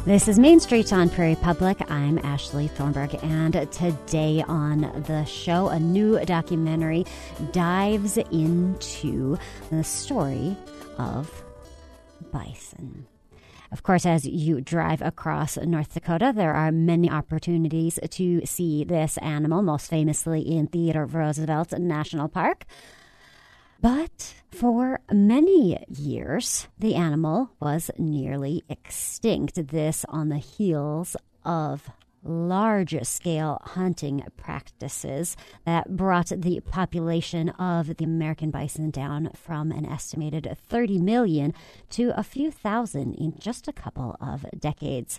This is Main Street on Prairie Public. I'm Ashley Thornburg, and today on the show, a new documentary dives into the story of bison. Of course, as you drive across North Dakota, there are many opportunities to see this animal, most famously in Theodore Roosevelt National Park. But for many years, the animal was nearly extinct. This on the heels of large-scale hunting practices that brought the population of the American bison down from an estimated 30 million to a few thousand in just a couple of decades.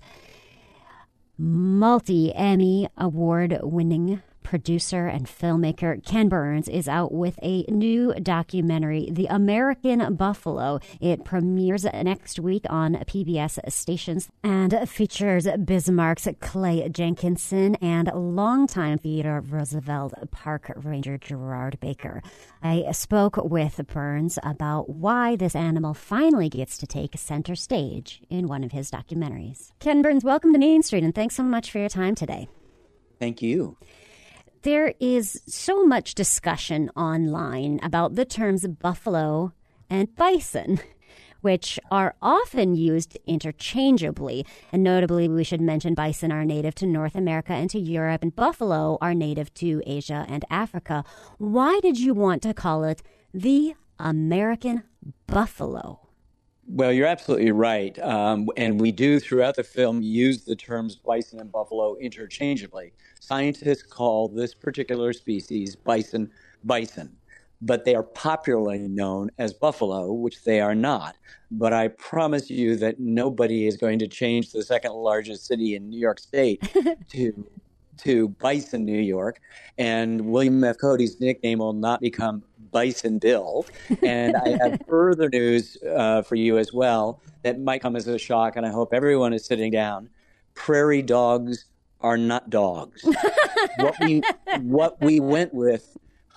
Multi-Emmy award-winning producer and filmmaker Ken Burns is out with a new documentary, The American Buffalo. It premieres next week on PBS stations and features Bismarck's Clay Jenkinson and longtime Theodore Roosevelt Park Ranger Gerard Baker. I spoke with Burns about why this animal finally gets to take center stage in one of his documentaries. Ken Burns, welcome to Main Street, and thanks so much for your time today. Thank you. There is so much discussion online about the terms buffalo and bison, which are often used interchangeably. And notably, we should mention bison are native to North America and to Europe, and buffalo are native to Asia and Africa. Why did you want to call it the American buffalo? Well, you're absolutely right. And we do, throughout the film, use the terms bison and buffalo interchangeably. Scientists call this particular species bison, but they are popularly known as buffalo, which they are not. But I promise you that nobody is going to change the second largest city in New York State to Bison, New York. And William F. Cody's nickname will not become Bison Bill. And I have further news for you as well that might come as a shock, and I hope everyone is sitting down. Prairie dogs are not dogs. What we went with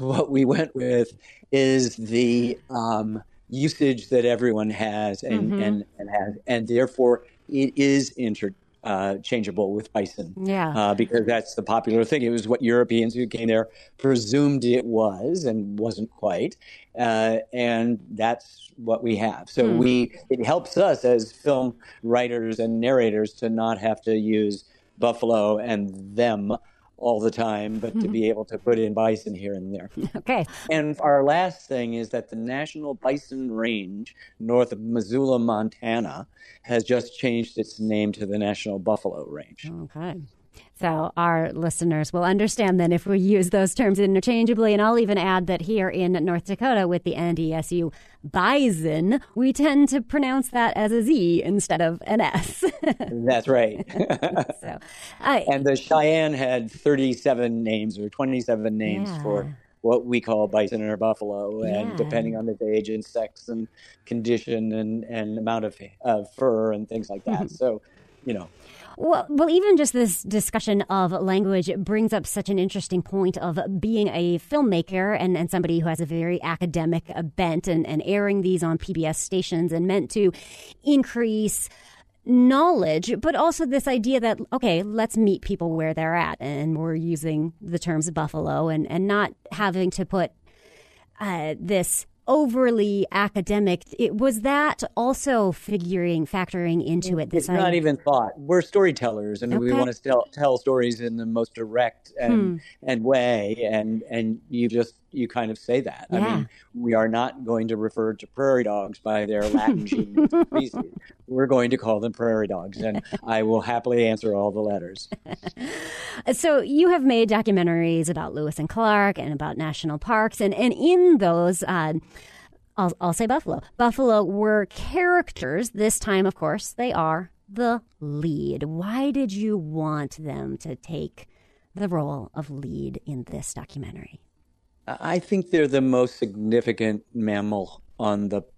is the usage that everyone has, and therefore it is interchangeable with bison. Yeah. Because that's the popular thing. It was what Europeans who came there presumed it was and wasn't quite. And that's what we have. So it helps us as film writers and narrators to not have to use buffalo and them all the time, but to be able to put in bison here and there. Okay. And our last thing is that the National Bison Range north of Missoula, Montana, has just changed its name to the National Buffalo Range. Okay. So our listeners will understand then if we use those terms interchangeably. And I'll even add that here in North Dakota with the NDSU bison, we tend to pronounce that as a Z instead of an S. That's right. And the Cheyenne had 37 names or 27 names for what we call bison or buffalo, and depending on its age and sex and condition and amount of fur and things like that. So, you know. Well, even just this discussion of language brings up such an interesting point of being a filmmaker and somebody who has a very academic bent and airing these on PBS stations and meant to increase knowledge, but also this idea that, okay, let's meet people where they're at. And we're using the terms buffalo and not having to put this overly academic. Was that also factoring into it? It's not even thought. We're storytellers, and we want to tell stories in the most direct and way, and you kind of say that. Yeah. I mean, we are not going to refer to prairie dogs by their Latin genus species. We're going to call them prairie dogs, and I will happily answer all the letters. So you have made documentaries about Lewis and Clark and about national parks, and in those, I'll say buffalo. Buffalo were characters. This time, of course, they are the lead. Why did you want them to take the role of lead in this documentary? I think they're the most significant mammal on the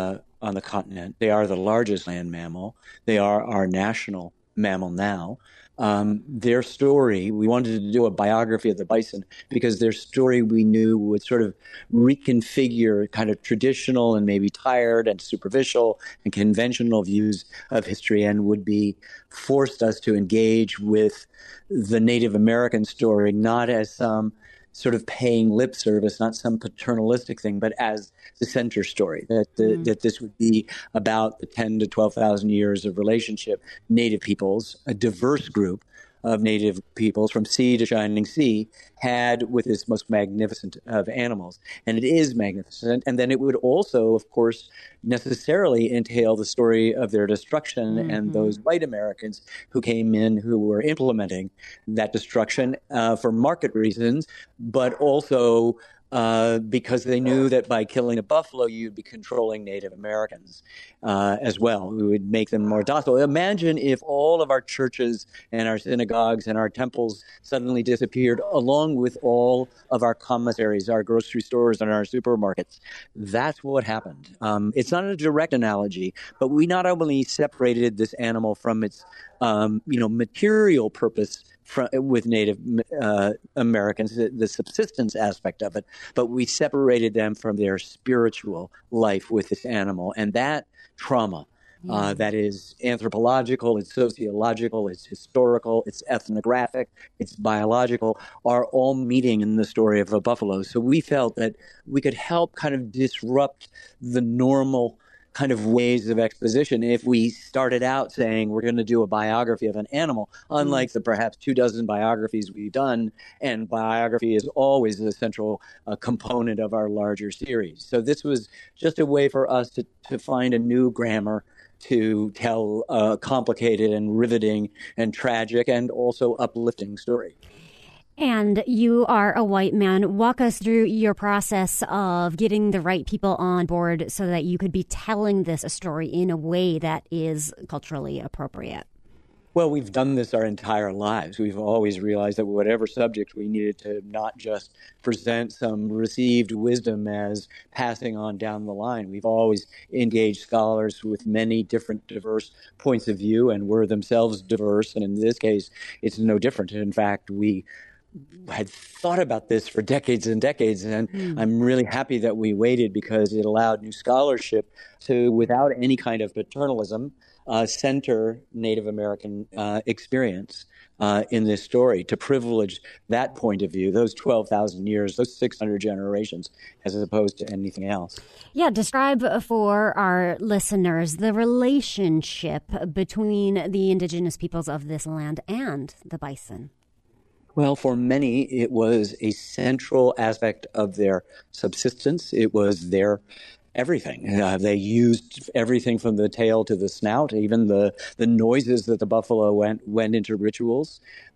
continent. They are the largest land mammal. They are our national mammal now. Their story, we wanted to do a biography of the bison because their story we knew would sort of reconfigure kind of traditional and maybe tired and superficial and conventional views of history and would be forced us to engage with the Native American story, not as some sort of paying lip service, not some paternalistic thing, but as the center story, that this would be about the 10 to 12,000 years of relationship Native peoples, a diverse group of Native peoples from sea to shining sea, had with this most magnificent of animals. And it is magnificent. And then it would also, of course, necessarily entail the story of their destruction and those white Americans who came in who were implementing that destruction for market reasons, but also because they knew that by killing a buffalo, you'd be controlling Native Americans as well. We would make them more docile. Imagine if all of our churches and our synagogues and our temples suddenly disappeared, along with all of our commissaries, our grocery stores, and our supermarkets. That's what happened. It's not a direct analogy, but we not only separated this animal from its material purpose with Native Americans, the subsistence aspect of it, but we separated them from their spiritual life with this animal. And that trauma, that is anthropological, it's sociological, it's historical, it's ethnographic, it's biological, are all meeting in the story of a buffalo. So we felt that we could help kind of disrupt the normal kind of ways of exposition if we started out saying we're going to do a biography of an animal, unlike the perhaps 24 biographies we've done, and biography is always the central component of our larger series. So this was just a way for us to find a new grammar to tell a complicated and riveting and tragic and also uplifting story. And you are a white man. Walk us through your process of getting the right people on board so that you could be telling this story in a way that is culturally appropriate. Well, we've done this our entire lives. We've always realized that whatever subject we needed to not just present some received wisdom as passing on down the line. We've always engaged scholars with many different diverse points of view and were themselves diverse. And in this case, it's no different. In fact, we had thought about this for decades and decades, and I'm really happy that we waited because it allowed new scholarship to, without any kind of paternalism, center Native American experience in this story, to privilege that point of view, those 12,000 years, those 600 generations, as opposed to anything else. Yeah, describe for our listeners the relationship between the indigenous peoples of this land and the bison. Well, for many, it was a central aspect of their subsistence. It was their everything. They used everything from the tail to the snout, even the noises that the buffalo went into rituals.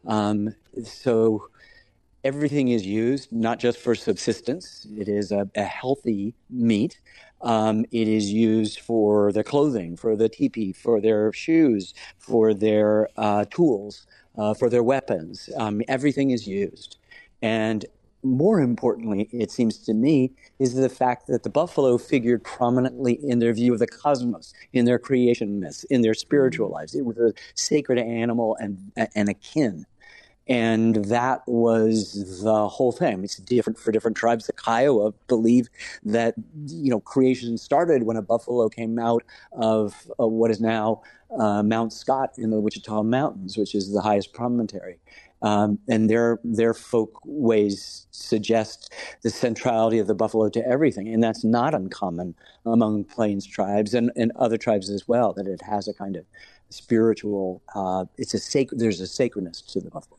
So everything is used, not just for subsistence. It is a healthy meat. It is used for their clothing, for the teepee, for their shoes, for their tools. For their weapons. Everything is used. And more importantly, it seems to me, is the fact that the buffalo figured prominently in their view of the cosmos, in their creation myths, in their spiritual lives. It was a sacred animal and a kin. And that was the whole thing. It's different for different tribes. The Kiowa believe that, creation started when a buffalo came out of what is now Mount Scott in the Wichita Mountains, which is the highest promontory. And their folk ways suggest the centrality of the buffalo to everything. And that's not uncommon among Plains tribes and other tribes as well, that it has a kind of spiritual, there's a sacredness to the buffalo.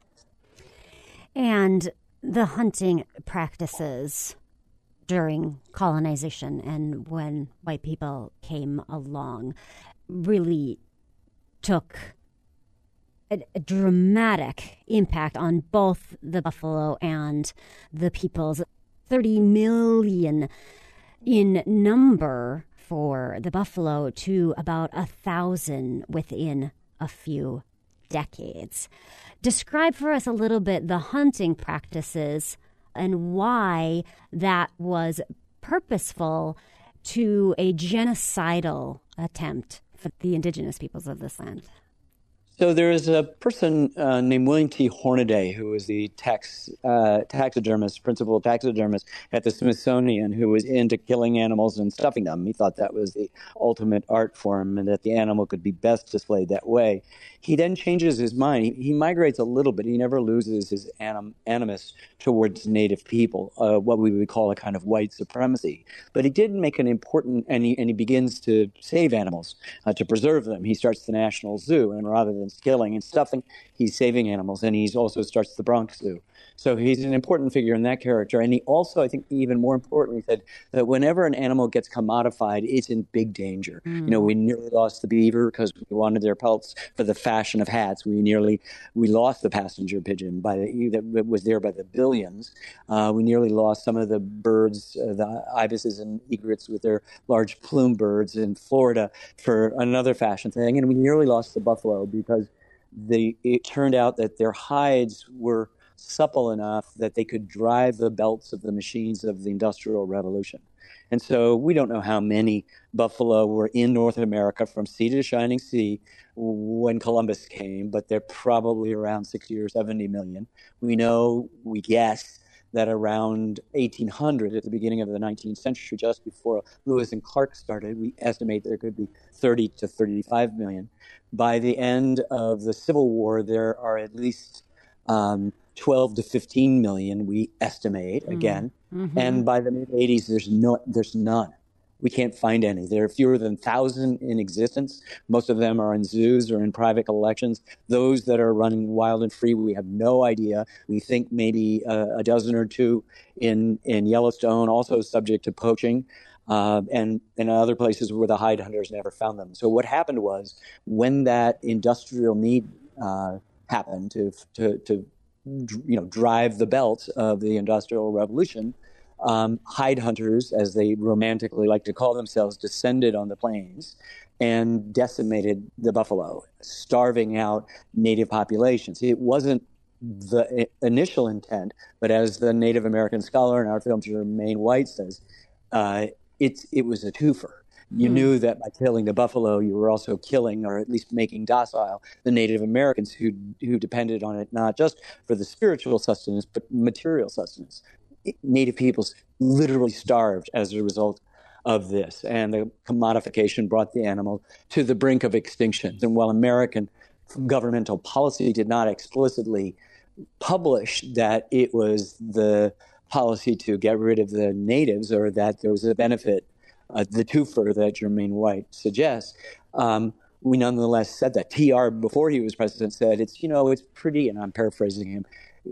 And the hunting practices during colonization and when white people came along really took a dramatic impact on both the buffalo and the peoples. 30 million in number for the buffalo to about 1,000 within a few decades. Describe for us a little bit the hunting practices and why that was purposeful to a genocidal attempt for the indigenous peoples of this land. So there is a person named William T. Hornaday, who was the taxidermist, principal taxidermist at the Smithsonian, who was into killing animals and stuffing them. He thought that was the ultimate art form and that the animal could be best displayed that way. He then changes his mind. He migrates a little bit. He never loses his animus towards native people, what we would call a kind of white supremacy. But he did make an important, and he begins to save animals, to preserve them. He starts the National Zoo, and rather than killing and stuffing, he's saving animals, and he also starts the Bronx Zoo. So he's an important figure in that character. And he also, I think, even more importantly, said that whenever an animal gets commodified, it's in big danger. You know, we nearly lost the beaver because we wanted their pelts for the fashion of hats. We lost the passenger pigeon that was there by the billions. We nearly lost some of the birds, the ibises and egrets with their large plume birds in Florida for another fashion thing. And we nearly lost the buffalo because it turned out that their hides were supple enough that they could drive the belts of the machines of the Industrial Revolution. And so we don't know how many buffalo were in North America from sea to shining sea when Columbus came, but they're probably around 60 or 70 million. We guess that around 1800, at the beginning of the 19th century, just before Lewis and Clark started, we estimate there could be 30 to 35 million. By the end of the Civil War, there are at least 12 to 15 million, we estimate, again. Mm-hmm. And by the mid-'80s, there's none. We can't find any. There are fewer than 1,000 in existence. Most of them are in zoos or in private collections. Those that are running wild and free, we have no idea. We think maybe a dozen or two in Yellowstone, also subject to poaching, and in other places where the hide hunters never found them. So what happened was, when that industrial need happened to drive the belt of the Industrial Revolution, hide hunters, as they romantically like to call themselves, descended on the plains and decimated the buffalo, starving out native populations. It wasn't the initial intent, but as the Native American scholar in our film, Jermaine White, says, it was a twofer. You knew that by killing the buffalo, you were also killing, or at least making docile, the Native Americans who depended on it not just for the spiritual sustenance, but material sustenance. Native peoples literally starved as a result of this, and the commodification brought the animal to the brink of extinction. And while American governmental policy did not explicitly publish that it was the policy to get rid of the natives, or that there was a benefit, the twofer that Jermaine White suggests, we nonetheless said that. TR, before he was president, said, it's pretty, and I'm paraphrasing him,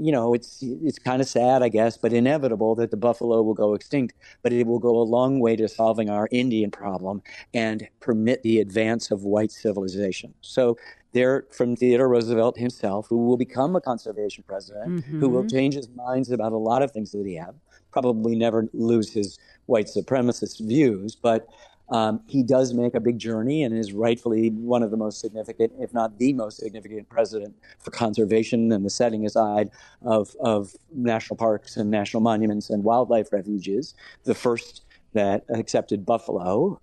it's kind of sad, I guess, but inevitable that the buffalo will go extinct, but it will go a long way to solving our Indian problem and permit the advance of white civilization. So there, from Theodore Roosevelt himself, who will become a conservation president, who will change his minds about a lot of things that he has, probably never lose his white supremacist views, but he does make a big journey and is rightfully one of the most significant, if not the most significant, president for conservation and the setting aside of national parks and national monuments and wildlife refuges, the first that accepted buffalo.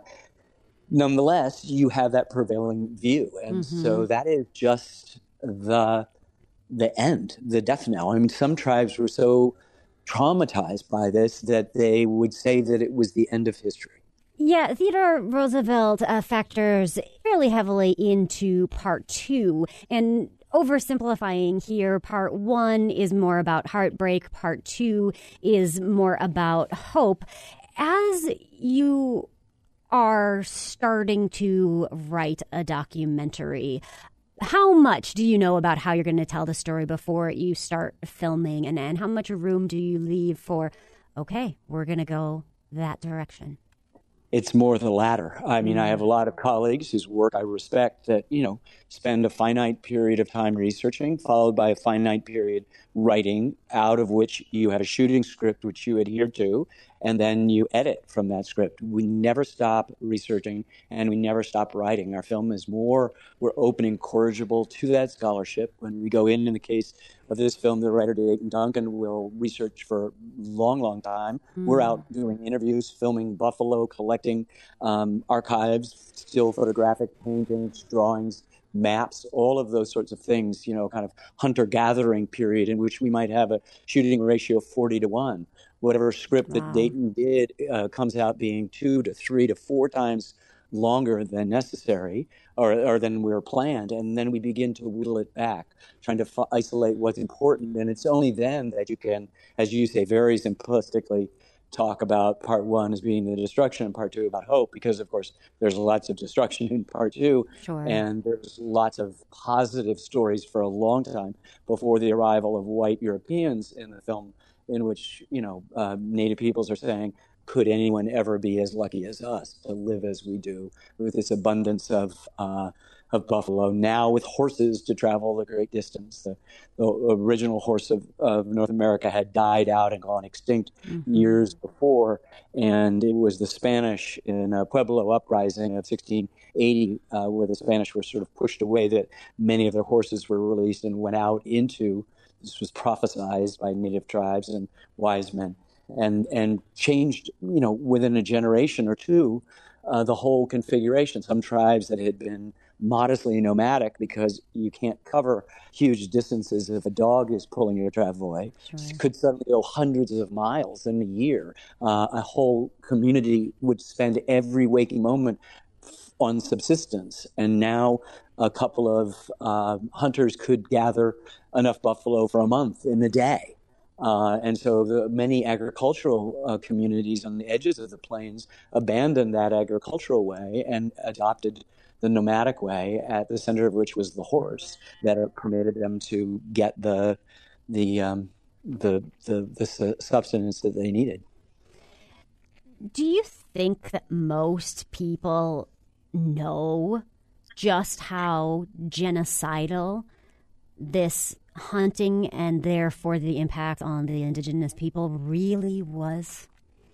Nonetheless, you have that prevailing view. And so that is just the end, the death knell. I mean, some tribes were so traumatized by this that they would say that it was the end of history. Yeah, Theodore Roosevelt factors fairly heavily into part two. And oversimplifying here, part one is more about heartbreak. Part two is more about hope. As you are starting to write a documentary, how much do you know about how you're going to tell the story before you start filming? And how much room do you leave for, okay, we're going to go that direction? It's more the latter. I mean, I have a lot of colleagues whose work I respect that, spend a finite period of time researching, followed by a finite period writing, out of which you have a shooting script which you adhere to, and then you edit from that script. We never stop researching, and we never stop writing. Our film is we're open and corrigible to that scholarship. When we go in the case of this film, the writer Dayton Duncan will research for a long, long time. We're out doing interviews, filming buffalo, collecting archives, still photographic paintings, drawings, maps, all of those sorts of things, kind of hunter-gathering period in which we might have a shooting ratio of 40-1. Whatever script that Dayton did comes out being 2 to 3 to 4 times longer than necessary or than we were planned. And then we begin to whittle it back, trying to isolate what's important. And it's only then that you can, as you say, very simplistically talk about part 1 as being the destruction and part 2 about hope, because of course there's lots of destruction in part 2. Sure. And there's lots of positive stories for a long time before the arrival of white Europeans in the film, in which, Native peoples are saying, could anyone ever be as lucky as us to live as we do with this abundance of buffalo, now with horses to travel the great distance. The original horse of North America had died out and gone extinct years before, and it was the Spanish in a Pueblo uprising of 1680 where the Spanish were sort of pushed away, that many of their horses were released and went out into, this was prophesized by native tribes and wise men, and changed, within a generation or two, the whole configuration. Some tribes that had been modestly nomadic, because you can't cover huge distances if a dog is pulling your travois, could suddenly go hundreds of miles in a year. A whole community would spend every waking moment on subsistence, and now a couple of hunters could gather enough buffalo for a month in a day. And so the many agricultural communities on the edges of the plains abandoned that agricultural way and adopted the nomadic way, at the center of which was the horse, that permitted them to get the substance that they needed. Do you think that most people know just how genocidal this hunting and therefore the impact on the indigenous people really was?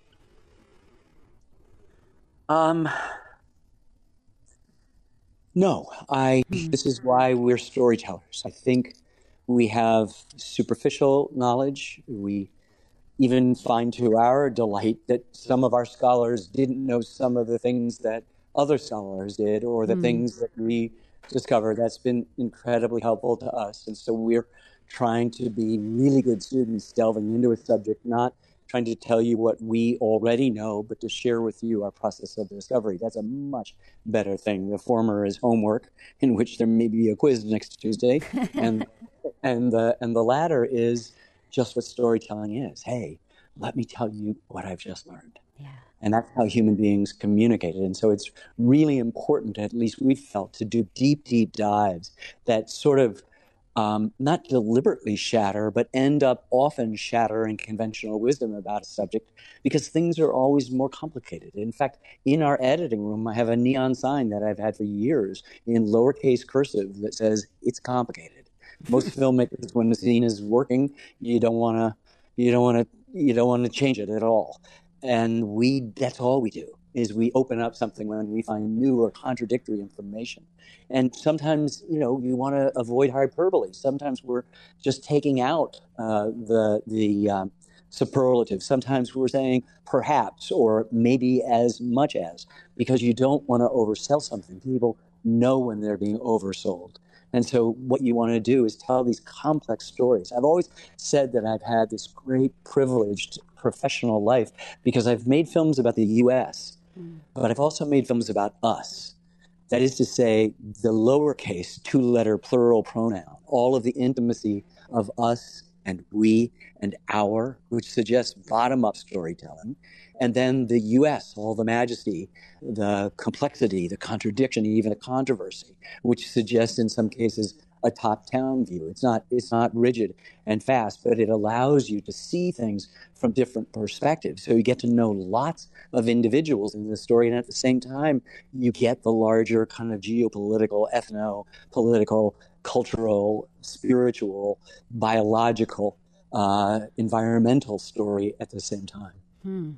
No, this is why we're storytellers. I think we have superficial knowledge. We even find to our delight that some of our scholars didn't know some of the things that other scholars did, or the things that we discovered. That's been incredibly helpful to us. And so we're trying to be really good students delving into a subject, not trying to tell you what we already know, but to share with you our process of discovery. That's a much better thing. The former is homework, in which there may be a quiz next Tuesday, and the latter is just what storytelling is. Hey, let me tell you what I've just learned. Yeah. And that's how human beings communicated. And so it's really important, at least we've felt, to do deep, deep dives that sort of not deliberately shatter, but end up often shattering conventional wisdom about a subject, because things are always more complicated. In fact, in our editing room, I have a neon sign that I've had for years in lowercase cursive that says, "It's complicated." Most filmmakers, when the scene is working, you don't want to change it at all. And that's all we do, is we open up something when we find new or contradictory information. And sometimes, you want to avoid hyperbole. Sometimes we're just taking out the superlative. Sometimes we're saying perhaps, or maybe as much as, because you don't want to oversell something. People know when they're being oversold. And so what you want to do is tell these complex stories. I've always said that I've had this great privileged professional life because I've made films about the U.S., but I've also made films about us. That is to say, the lowercase two-letter plural pronoun, all of the intimacy of us and we and our, which suggests bottom-up storytelling. And then the U.S., all the majesty, the complexity, the contradiction, even the controversy, which suggests in some cases a top-down view. It's not rigid and fast, but it allows you to see things from different perspectives. So you get to know lots of individuals in the story, and at the same time, you get the larger kind of geopolitical, ethno-political, cultural, spiritual, biological, environmental story at the same time.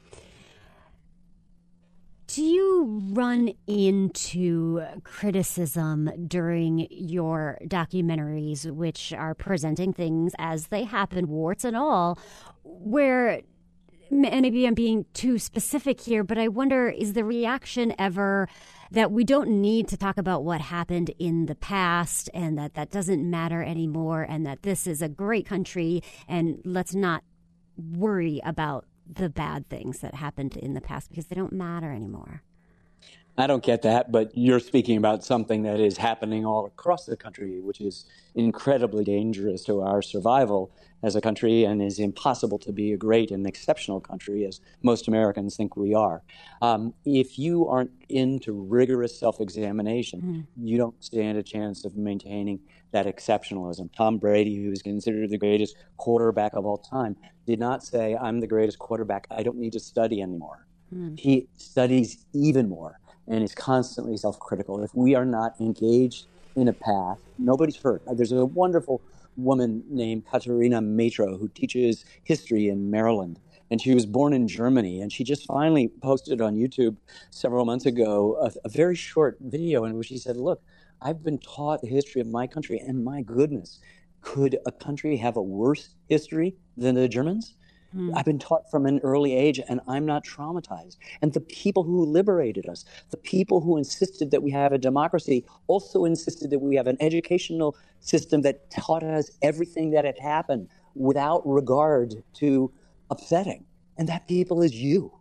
Do you run into criticism during your documentaries, which are presenting things as they happen, warts and all, where maybe I'm being too specific here, but I wonder, is the reaction ever that we don't need to talk about what happened in the past and that doesn't matter anymore and that this is a great country and let's not worry about the bad things that happened in the past because they don't matter anymore? I don't get that, but you're speaking about something that is happening all across the country, which is incredibly dangerous to our survival as a country and is impossible to be a great and exceptional country, as most Americans think we are. If you aren't into rigorous self-examination, you don't stand a chance of maintaining that exceptionalism. Tom Brady, who is considered the greatest quarterback of all time, did not say, I'm the greatest quarterback, I don't need to study anymore. He studies even more and is constantly self-critical. If we are not engaged in a path, nobody's hurt. There's a wonderful woman named Katerina Matro who teaches history in Maryland. And she was born in Germany. And she just finally posted on YouTube several months ago a very short video in which she said, look, I've been taught the history of my country. And my goodness, could a country have a worse history than the Germans? I've been taught from an early age, and I'm not traumatized. And the people who liberated us, the people who insisted that we have a democracy, also insisted that we have an educational system that taught us everything that had happened without regard to upsetting. And that people is you.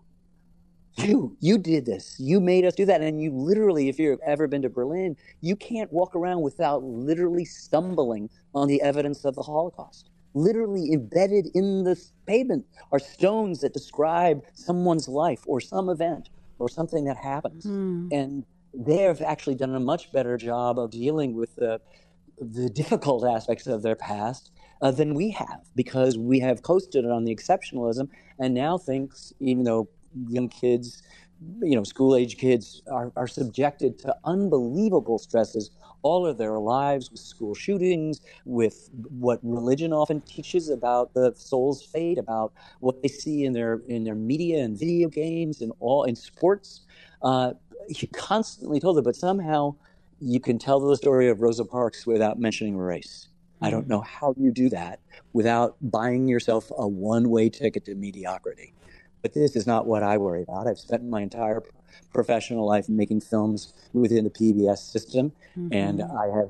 You did this. You made us do that. And you literally, if you've ever been to Berlin, you can't walk around without literally stumbling on the evidence of the Holocaust. Literally embedded in the pavement are stones that describe someone's life or some event or something that happens. And they have actually done a much better job of dealing with the difficult aspects of their past than we have, because we have coasted on the exceptionalism and now thinks, even though young kids, school-age kids are subjected to unbelievable stresses all of their lives, with school shootings, with what religion often teaches about the soul's fate, about what they see in their media and video games and all in sports. You constantly told it, but somehow you can tell the story of Rosa Parks without mentioning race. I don't know how you do that without buying yourself a one-way ticket to mediocrity. But this is not what I worry about. I've spent my entire professional life making films within the PBS system, and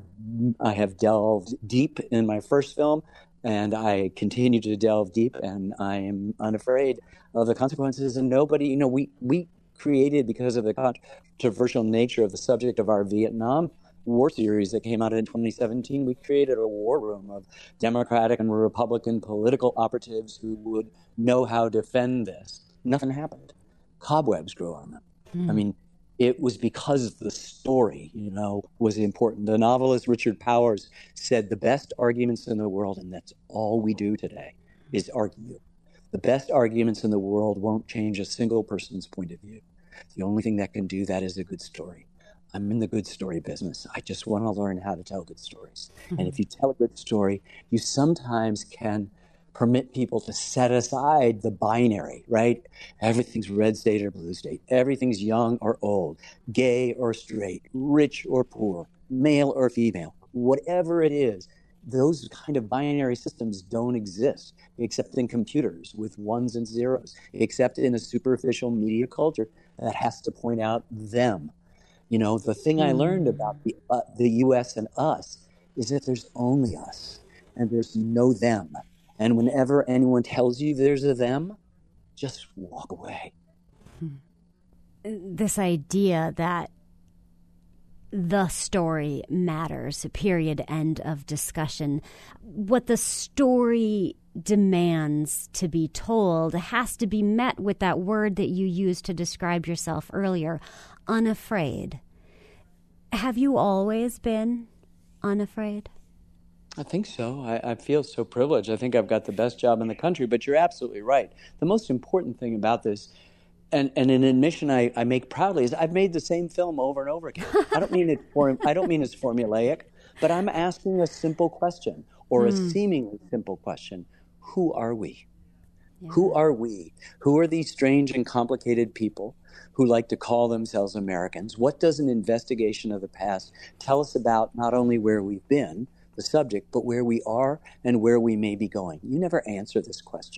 I have delved deep in my first film, and I continue to delve deep, and I am unafraid of the consequences. And nobody, we created, because of the controversial nature of the subject of our Vietnam War series that came out in 2017, we created a war room of Democratic and Republican political operatives who would know how to defend this. Nothing happened. Cobwebs grew on them. I mean, it was because the story, was important. The novelist Richard Powers said the best arguments in the world, and that's all we do today, is argue. The best arguments in the world won't change a single person's point of view. The only thing that can do that is a good story. I'm in the good story business. I just want to learn how to tell good stories. And if you tell a good story, you sometimes can permit people to set aside the binary, right? Everything's red state or blue state. Everything's young or old, gay or straight, rich or poor, male or female, whatever it is. Those kind of binary systems don't exist except in computers with ones and zeros, except in a superficial media culture that has to point out them. The thing I learned about the U.S. and us is that there's only us and there's no them. And whenever anyone tells you there's a them, just walk away. This idea that the story matters, period, end of discussion. What the story demands to be told has to be met with that word that you used to describe yourself earlier, unafraid. Have you always been unafraid? I think so. I feel so privileged. I think I've got the best job in the country, but you're absolutely right. The most important thing about this, and an admission I make proudly, is I've made the same film over and over again. I don't mean it's formulaic, but I'm asking a simple question, or a seemingly simple question. Who are we? Yeah. Who are we? Who are these strange and complicated people who like to call themselves Americans? What does an investigation of the past tell us about not only where we've been, the subject, but where we are and where we may be going? You never answer this question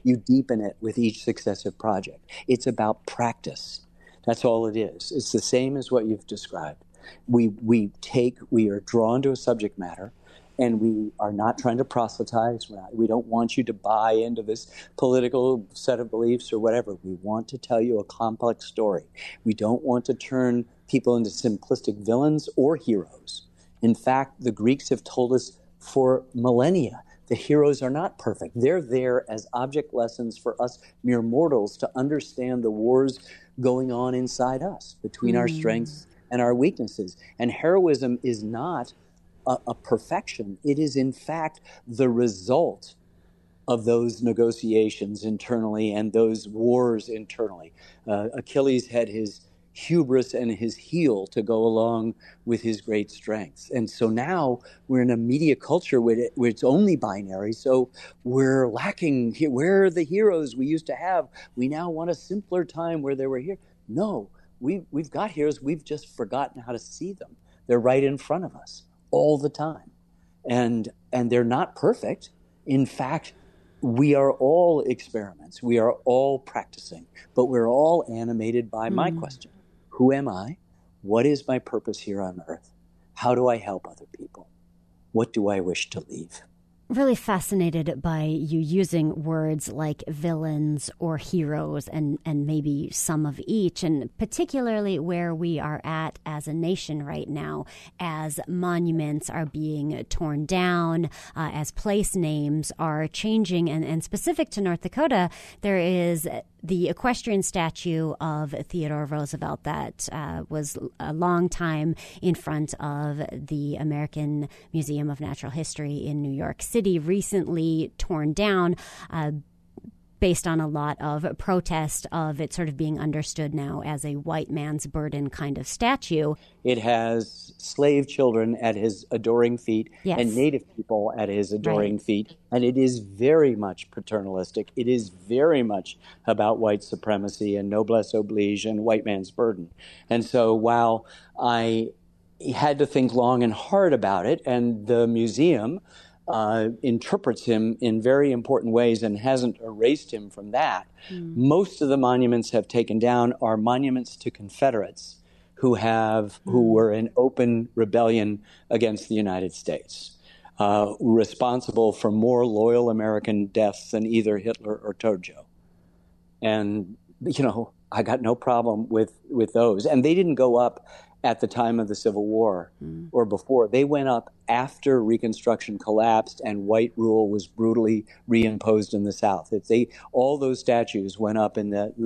You deepen it with each successive project. It's about practice. That's all it is. It's the same as what you've described. We are drawn to a subject matter, and we are not trying to proselytize. We don't want you to buy into this political set of beliefs or whatever. We want to tell you a complex story. We don't want to turn people into simplistic villains or heroes. In fact, the Greeks have told us for millennia the heroes are not perfect. They're there as object lessons for us mere mortals to understand the wars going on inside us between our strengths and our weaknesses. And heroism is not a perfection. It is, in fact, the result of those negotiations internally and those wars internally. Achilles had his hubris and his heel to go along with his great strengths. And so now we're in a media culture where it's only binary. So we're lacking. Where are the heroes we used to have? We now want a simpler time where they were here. No, we've got heroes. We've just forgotten how to see them. They're right in front of us all the time. And they're not perfect. In fact, we are all experiments. We are all practicing, but we're all animated by my question. Who am I? What is my purpose here on earth? How do I help other people? What do I wish to leave? Really fascinated by you using words like villains or heroes and maybe some of each, and particularly where we are at as a nation right now, as monuments are being torn down, as place names are changing. And specific to North Dakota, there is the equestrian statue of Theodore Roosevelt that was a long time in front of the American Museum of Natural History in New York City, recently torn down based on a lot of protest of it sort of being understood now as a white man's burden kind of statue. It has slave children at his adoring feet and native people at his adoring feet. And it is very much paternalistic. It is very much about white supremacy and noblesse oblige and white man's burden. And so while I had to think long and hard about it, and the museum interprets him in very important ways and hasn't erased him from that. Most of the monuments have taken down are monuments to Confederates who were in open rebellion against the United States, responsible for more loyal American deaths than either Hitler or Tojo. And, I got no problem with those. And they didn't go up at the time of the Civil War or before. They went up after Reconstruction collapsed and white rule was brutally reimposed in the South. All those statues went up in the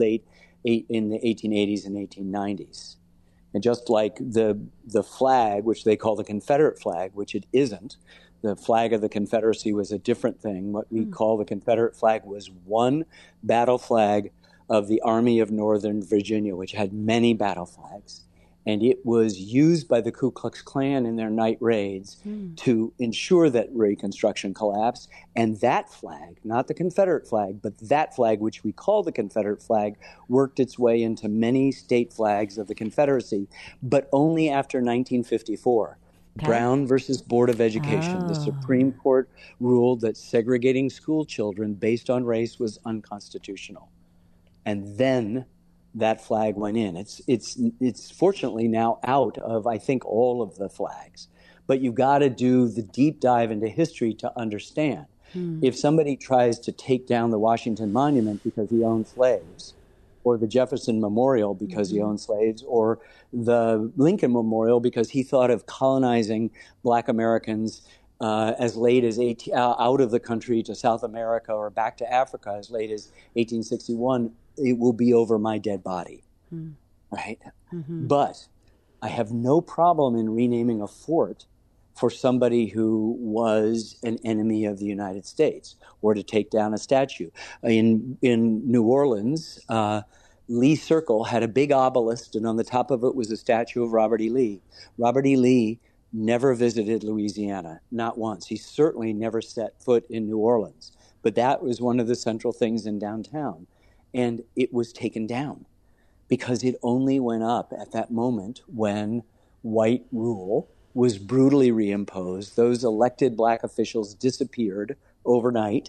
1880s and 1890s. And just like the flag, which they call the Confederate flag, which it isn't, the flag of the Confederacy was a different thing. What we call the Confederate flag was one battle flag of the Army of Northern Virginia, which had many battle flags. And it was used by the Ku Klux Klan in their night raids to ensure that Reconstruction collapsed. And that flag, not the Confederate flag, but that flag, which we call the Confederate flag, worked its way into many state flags of the Confederacy, but only after 1954. Okay. Brown versus Board of Education. The Supreme Court ruled that segregating school children based on race was unconstitutional. And then that flag went in. It's fortunately now out of, I think, all of the flags. But you've got to do the deep dive into history to understand. If somebody tries to take down the Washington Monument because he owned slaves, or the Jefferson Memorial because he owned slaves, or the Lincoln Memorial because he thought of colonizing Black Americans as late as out of the country to South America or back to Africa as late as 1861, it will be over my dead body, right? But I have no problem in renaming a fort for somebody who was an enemy of the United States, or to take down a statue. In New Orleans, Lee Circle had a big obelisk, and on the top of it was a statue of Robert E. Lee. Robert E. Lee never visited Louisiana, not once. He certainly never set foot in New Orleans. But that was one of the central things in downtown. And it was taken down because it only went up at that moment when white rule was brutally reimposed. Those elected Black officials disappeared overnight.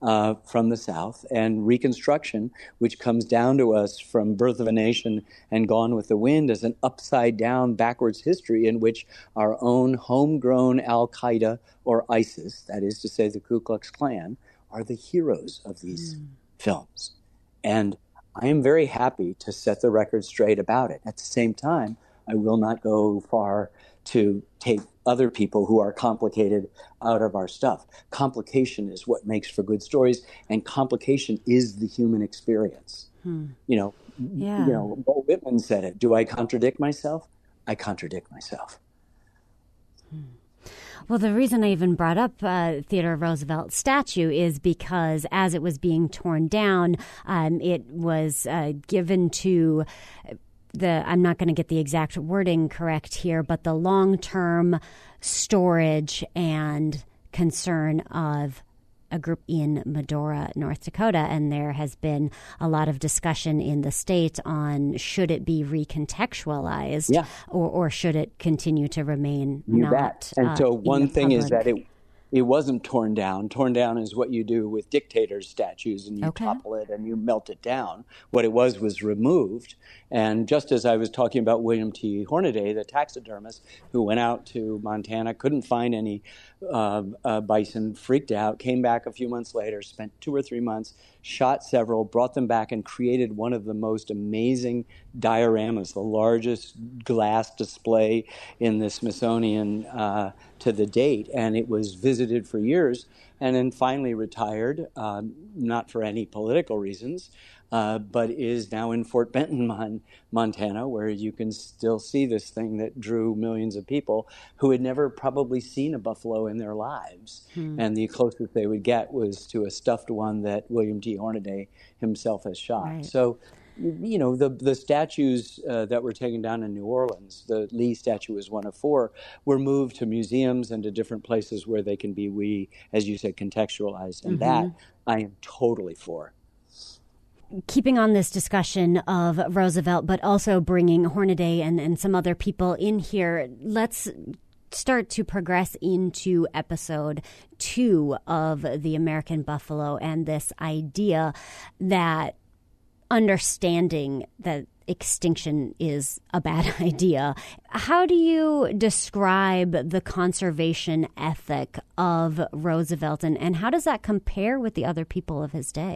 from the South, and Reconstruction, which comes down to us from Birth of a Nation and Gone with the Wind, as an upside-down, backwards history in which our own homegrown Al-Qaeda or ISIS, that is to say the Ku Klux Klan, are the heroes of these films. And I am very happy to set the record straight about it. At the same time, I will not go far to take other people who are complicated out of our stuff. Complication is what makes for good stories, and complication is the human experience. You know, Walt Whitman said it. Do I contradict myself? I contradict myself. Well, the reason I even brought up Theodore Roosevelt's statue is because as it was being torn down, it was given to I'm not going to get the exact wording correct here, but the long-term storage and concern of a group in Medora, North Dakota, and there has been a lot of discussion in the state on should it be recontextualized or should it continue to remain not. And so one thing public. Is that it wasn't torn down. Torn down is what you do with dictators' statues, and you topple it and you melt it down. What it was removed. And just as I was talking about William T. Hornaday, the taxidermist who went out to Montana, couldn't find any bison, freaked out, came back a few months later, spent 2 or 3 months, shot several, brought them back, and created one of the most amazing dioramas, the largest glass display in the Smithsonian to the date. And it was visited for years and then finally retired, not for any political reasons, but is now in Fort Benton, Montana, where you can still see this thing that drew millions of people who had never probably seen a buffalo in their lives. And the closest they would get was to a stuffed one that William T. Hornaday himself has shot. Right. So, you know, the statues that were taken down in New Orleans, the Lee statue was one of 4, were moved to museums and to different places where they can be, as you said, contextualized. And that I am totally for. Keeping on this discussion of Roosevelt, but also bringing Hornaday and some other people in here, let's start to progress into episode 2 of The American Buffalo and this idea that understanding that extinction is a bad idea. How do you describe the conservation ethic of Roosevelt, and how does that compare with the other people of his day?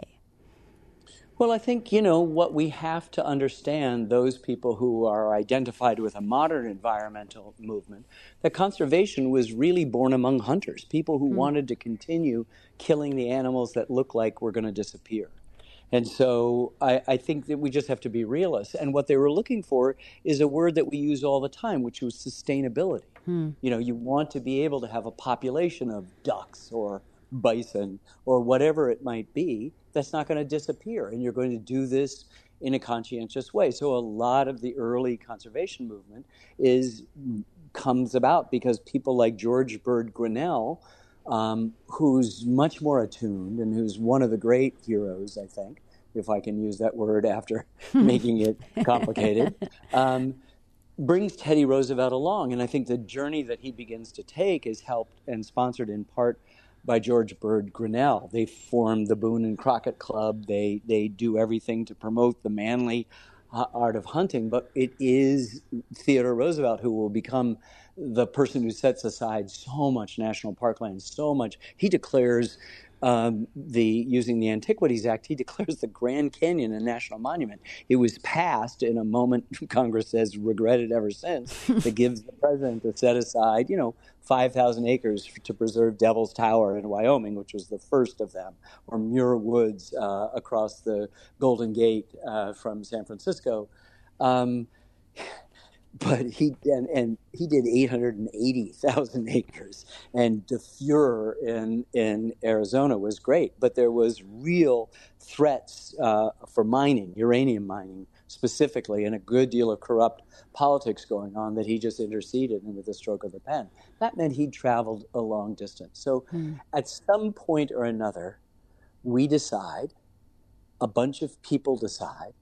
Well, I think, you know, what we have to understand, those people who are identified with a modern environmental movement, that conservation was really born among hunters, people who wanted to continue killing the animals that look like we're going to disappear. And so I think that we just have to be realists. And what they were looking for is a word that we use all the time, which was sustainability. You know, you want to be able to have a population of ducks or bison or whatever it might be that's not going to disappear, and you're going to do this in a conscientious way. So a lot of the early conservation movement comes about because people like George Bird Grinnell, who's much more attuned and who's one of the great heroes, I think, if I can use that word after making it complicated, brings Teddy Roosevelt along. And I think the journey that he begins to take is helped and sponsored in part by George Bird Grinnell. They formed the Boone and Crockett Club. They do everything to promote the manly art of hunting, but it is Theodore Roosevelt who will become the person who sets aside so much national parkland, so much. He declares using the Antiquities Act, he declares the Grand Canyon a national monument. It was passed in a moment Congress has regretted ever since that gives the president to set aside, 5,000 acres to preserve Devil's Tower in Wyoming, which was the first of them, or Muir Woods across the Golden Gate from San Francisco. But he did 880,000 acres, and the Fuhrer in Arizona was great. But there was real threats for mining, uranium mining specifically, and a good deal of corrupt politics going on that he just interceded in with a stroke of the pen. That meant he'd traveled a long distance. So at some point or another, we decide, a bunch of people decide,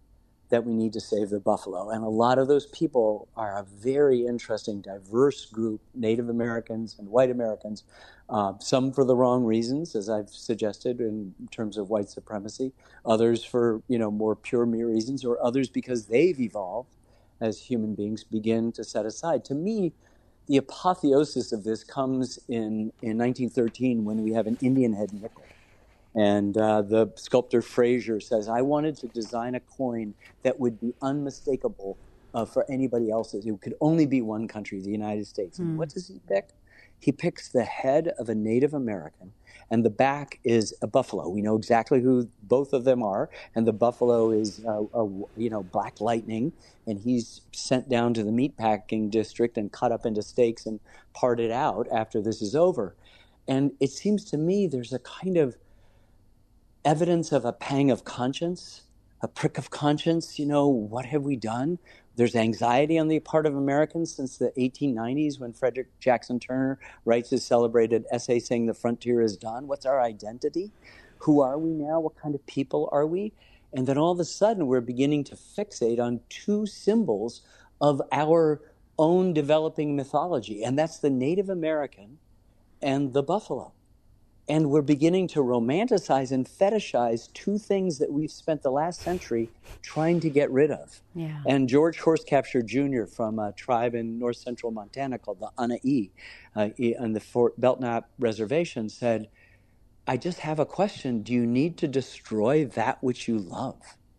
that we need to save the buffalo. And a lot of those people are a very interesting, diverse group, Native Americans and white Americans, some for the wrong reasons, as I've suggested, in terms of white supremacy, others for, more pure me reasons, or others because they've evolved as human beings begin to set aside. To me, the apotheosis of this comes in 1913 when we have an Indian head nickel. And the sculptor Fraser says, I wanted to design a coin that would be unmistakable for anybody else's. It could only be one country, the United States. And what does he pick? He picks the head of a Native American, and the back is a buffalo. We know exactly who both of them are, and the buffalo is, Black Lightning, and he's sent down to the meatpacking district and cut up into steaks and parted out after this is over. And it seems to me there's a kind of evidence of a pang of conscience, a prick of conscience. What have we done? There's anxiety on the part of Americans since the 1890s when Frederick Jackson Turner writes his celebrated essay saying the frontier is done. What's our identity? Who are we now? What kind of people are we? And then all of a sudden we're beginning to fixate on two symbols of our own developing mythology, and that's the Native American and the buffalo. And we're beginning to romanticize and fetishize two things that we've spent the last century trying to get rid of. Yeah. And George Horsecapture Jr. from a tribe in north central Montana called the Ana'i on the Fort Belknap Reservation said, I just have a question. Do you need to destroy that which you love?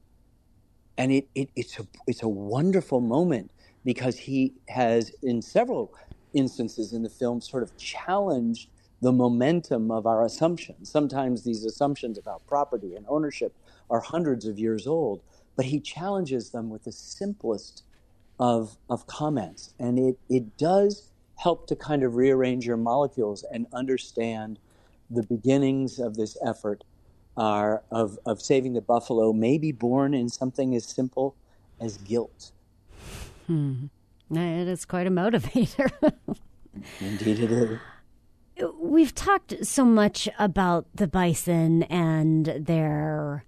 And it's a wonderful moment because he has, in several instances in the film, sort of challenged the momentum of our assumptions. Sometimes these assumptions about property and ownership are hundreds of years old, but he challenges them with the simplest of comments. And it does help to kind of rearrange your molecules and understand the beginnings of this effort are of saving the buffalo may be born in something as simple as guilt. It is quite a motivator. Indeed it is. We've talked so much about the bison and their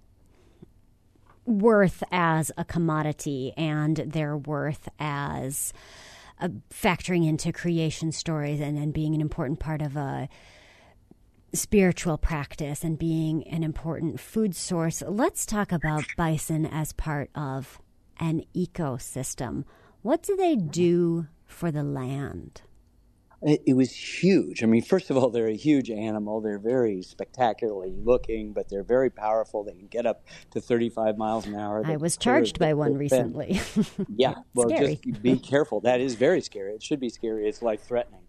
worth as a commodity and their worth as factoring into creation stories and being an important part of a spiritual practice and being an important food source. Let's talk about bison as part of an ecosystem. What do they do for the land? It was huge. I mean, first of all, they're a huge animal. They're very spectacularly looking, but they're very powerful. They can get up to 35 miles an hour. I was charged by one recently. Yeah, well, Scary. just be careful. That is very scary. It should be scary. It's life-threatening.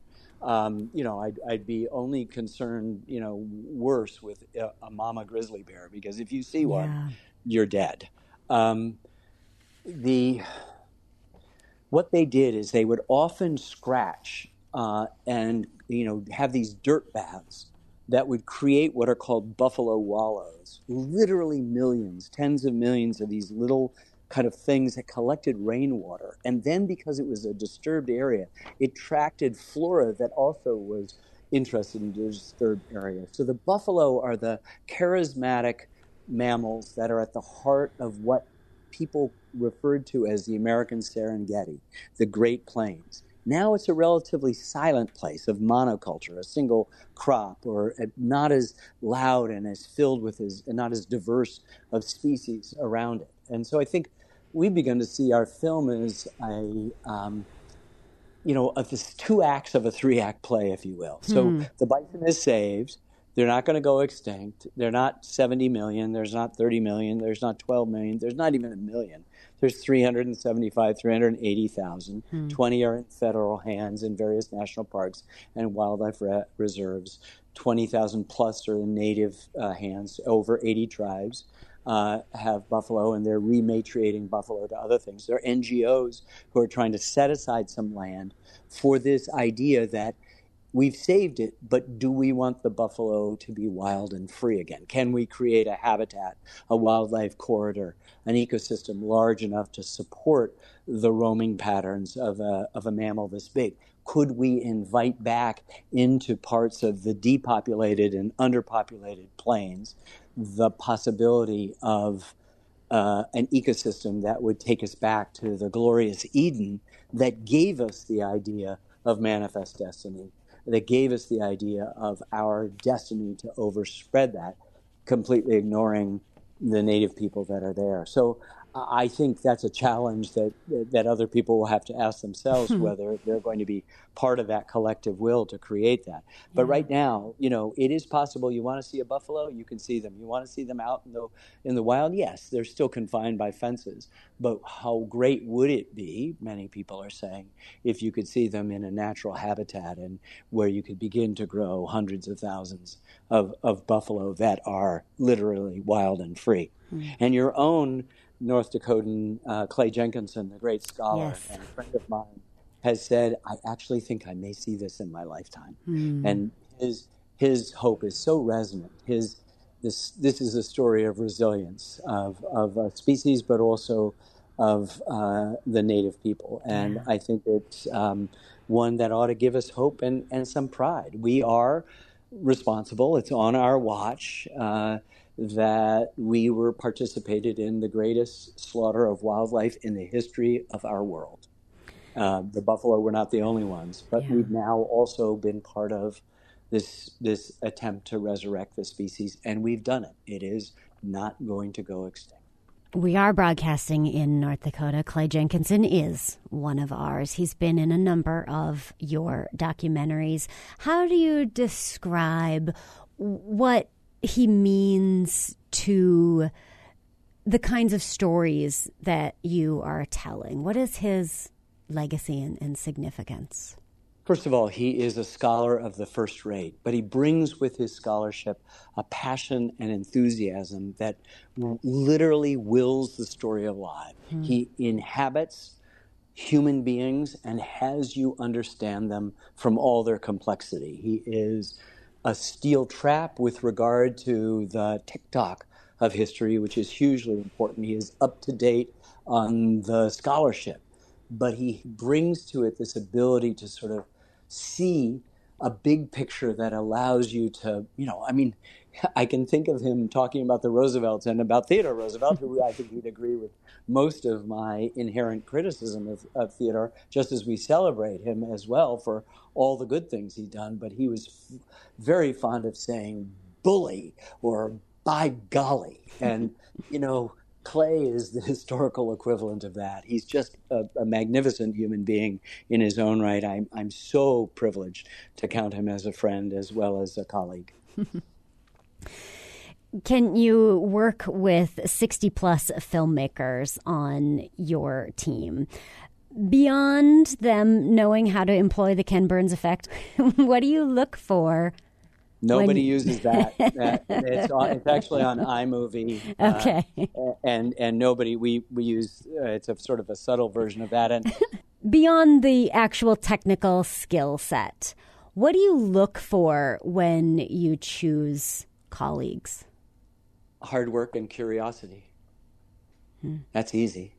I'd be only concerned, worse with a mama grizzly bear, because if you see one, you're dead. What they did is they would often scratch and have these dirt baths that would create what are called buffalo wallows. Literally millions, tens of millions of these little kind of things that collected rainwater. And then because it was a disturbed area, it attracted flora that also was interested in the disturbed area. So the buffalo are the charismatic mammals that are at the heart of what people referred to as the American Serengeti, the Great Plains. Now it's a relatively silent place of monoculture, a single crop, or not as loud and as filled with not as diverse of species around it. And so I think we've begun to see our film as of this 2 acts of a 3-act play, if you will. So the bison is saved. They're not going to go extinct. They're not 70 million. There's not 30 million. There's not 12 million. There's not even a million. There's 380,000. 20 are in federal hands in various national parks and wildlife reserves. 20,000 plus are in native hands. Over 80 tribes have buffalo, and they're rematriating buffalo to other things. There are NGOs who are trying to set aside some land for this idea that we've saved it, but do we want the buffalo to be wild and free again? Can we create a habitat, a wildlife corridor, an ecosystem large enough to support the roaming patterns of a mammal this big? Could we invite back into parts of the depopulated and underpopulated plains the possibility of an ecosystem that would take us back to the glorious Eden that gave us the idea of manifest destiny, that gave us the idea of our destiny to overspread that, completely ignoring the native people that are there. So I think that's a challenge that other people will have to ask themselves whether they're going to be part of that collective will to create that. But right now, it is possible. You want to see a buffalo, you can see them. You want to see them out in the wild? Yes, they're still confined by fences. But how great would it be, many people are saying, if you could see them in a natural habitat and where you could begin to grow hundreds of thousands of buffalo that are literally wild and free. And your own North Dakotan Clay Jenkinson, the great scholar and a friend of mine, has said, I actually think I may see this in my lifetime. And his hope is so resonant. This is a story of resilience of a species, but also of the native people. And I think it's one that ought to give us hope and some pride. We are responsible. It's on our watch that we were participated in the greatest slaughter of wildlife in the history of our world. The buffalo were not the only ones, but we've now also been part of this attempt to resurrect the species, and we've done it. It is not going to go extinct. We are broadcasting in North Dakota. Clay Jenkinson is one of ours. He's been in a number of your documentaries. How do you describe what he means to the kinds of stories that you are telling? What is his legacy and significance? First of all, he is a scholar of the first rate, but he brings with his scholarship a passion and enthusiasm that literally wills the story alive. He inhabits human beings and has you understand them from all their complexity. He is a steel trap with regard to the tick-tock of history, which is hugely important. He is up to date on the scholarship, but he brings to it this ability to sort of see a big picture that allows you to, I can think of him talking about the Roosevelts and about Theodore Roosevelt, who I think he'd agree with most of my inherent criticism of Theodore, just as we celebrate him as well for all the good things he'd done. But he was very fond of saying bully or by golly. And, Clay is the historical equivalent of that. He's just a magnificent human being in his own right. I'm so privileged to count him as a friend as well as a colleague. Can you work with 60-plus filmmakers on your team? Beyond them knowing how to employ the Ken Burns effect, what do you look for? Nobody uses that. It's actually on iMovie. Okay. And nobody, we use, it's a sort of a subtle version of that. And beyond the actual technical skill set, what do you look for when you choose colleagues? Hard work and curiosity. That's easy.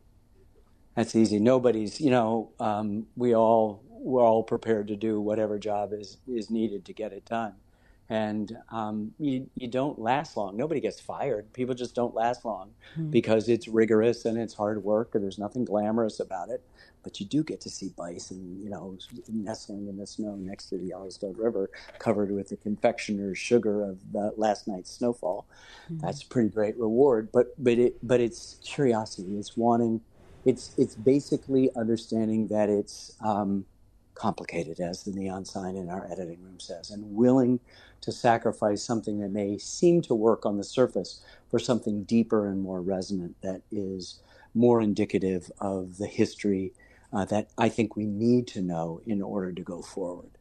Nobody's, we're all prepared to do whatever job is needed to get it done. And you don't last long. Nobody gets fired. People just don't last long because it's rigorous and it's hard work and there's nothing glamorous about it. But you do get to see bison, nestling in the snow next to the Yellowstone River, covered with the confectioner's sugar of the last night's snowfall. That's a pretty great reward. But it's curiosity. It's wanting. It's basically understanding that it's complicated, as the neon sign in our editing room says, and willing to sacrifice something that may seem to work on the surface for something deeper and more resonant that is more indicative of the history that I think we need to know in order to go forward.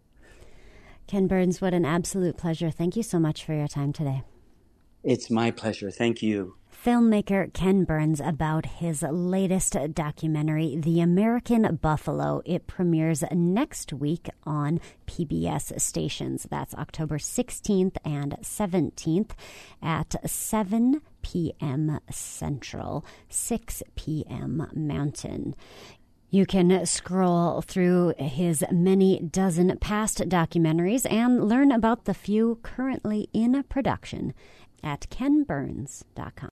Ken Burns, what an absolute pleasure. Thank you so much for your time today. It's my pleasure. Thank you. Filmmaker Ken Burns about his latest documentary, The American Buffalo. It premieres next week on PBS stations. That's October 16th and 17th at 7 p.m. Central, 6 p.m. Mountain. You can scroll through his many dozen past documentaries and learn about the few currently in production at kenburns.com.